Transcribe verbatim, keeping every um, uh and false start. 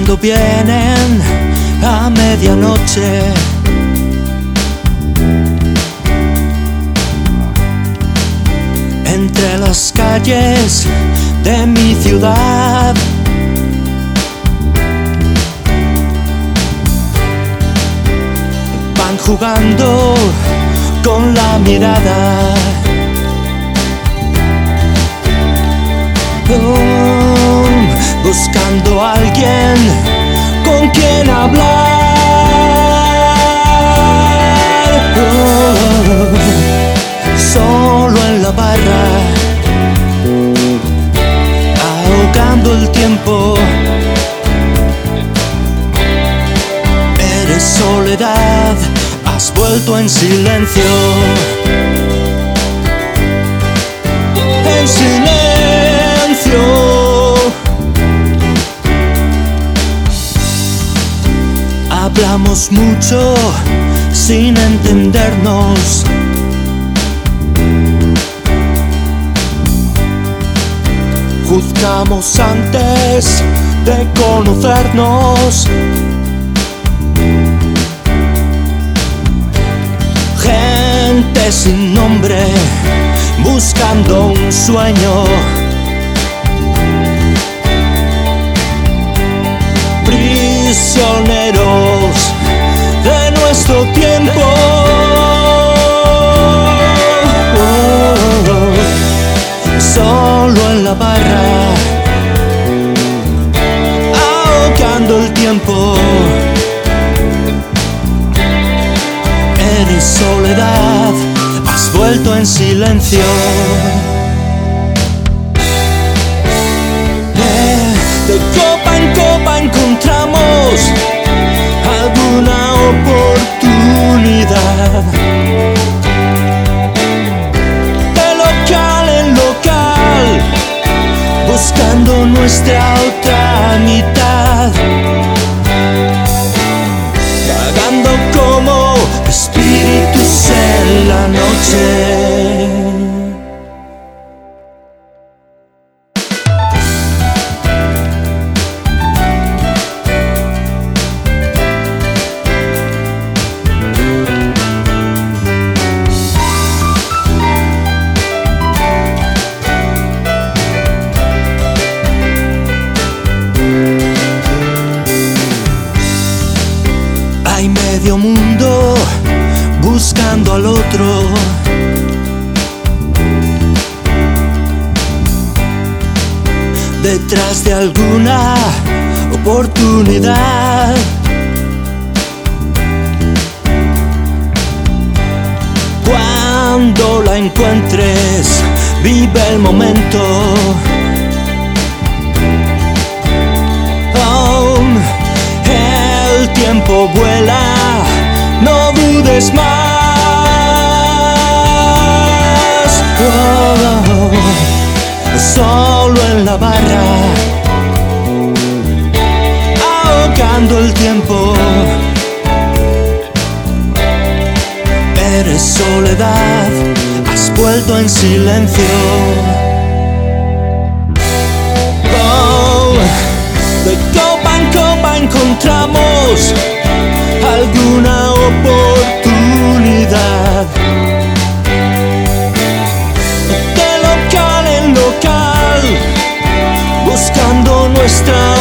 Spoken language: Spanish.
cuando vienen a medianoche. Entre las calles de mi ciudad, van jugando con la mirada. Oh, buscando a alguien con quien hablar. Oh, solo en la barra, ahogando el tiempo. Eres soledad, has vuelto en silencio. En silencio. Hablamos mucho sin entendernos. Juzgamos antes de conocernos. Gente sin nombre, buscando un sueño. Prisioneros de nuestro tiempo. Oh, solo en la barra, ahogando el tiempo. Eres soledad, has vuelto en silencio. Eh, de copa en copa encontramos alguna oportunidad. De local en local, buscando nuestra otra mitad. Vagando como espíritus en la noche. Hay medio mundo buscando al otro. Detrás de alguna oportunidad. Cuando la encuentres, vive el momento. Oh, el tiempo vuela, no dudes más. Oh, solo en la barra, ahogando el tiempo. Eres soledad, has vuelto en silencio. Oh, de copa en copa encontramos alguna oportunidad. De local en local, buscando nuestra